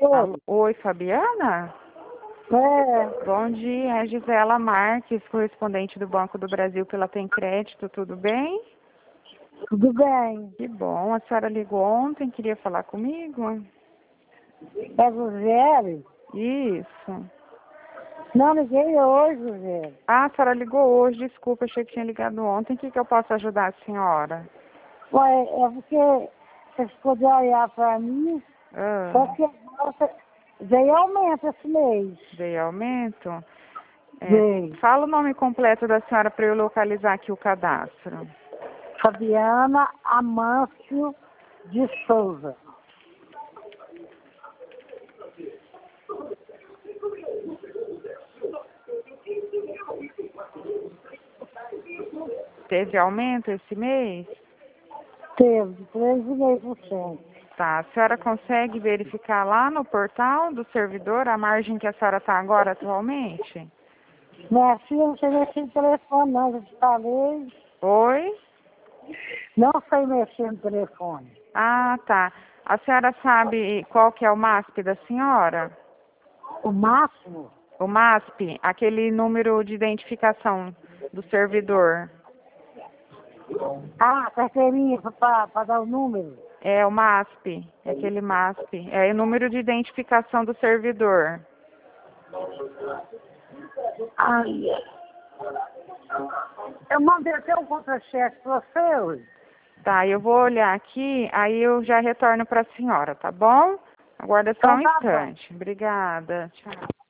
Oi. Oi, Fabiana? É, Bom dia, é a Gisela Marques, correspondente do Banco do Brasil pela Tem Crédito, tudo bem? tudo bem. Que bom, a senhora ligou ontem, queria falar comigo? É José? Isso. Não, liguei hoje, José. Ah, a senhora ligou hoje, desculpa, achei que tinha ligado ontem, o que eu posso ajudar a senhora? Ué, é porque você ficou de olhar para mim, só Ah, que nossa, veio aumento esse mês. veio aumento? Veio. Fala o nome completo da senhora para eu localizar aqui o cadastro. Fabiana Amâncio de Souza. Teve aumento esse mês? Teve 3,5%. Tá, a senhora consegue verificar lá no portal do servidor a margem que a senhora está agora atualmente? Minha filha não sei mexer no telefone, não, já te falei. Oi? Não sei mexer no telefone. Ah, tá. A senhora sabe qual que é o MASP da senhora? O máximo? O MASP, aquele número de identificação do servidor. Ah, carteirinha para dar o número. É o MASP, é aquele MASP. É o número de identificação do servidor. Ai, eu mandei até um contra-cheque para você hoje. Tá, eu vou olhar aqui, aí eu já retorno para a senhora, tá bom? Aguarda só Então um tá bom. instante. Obrigada. Tchau.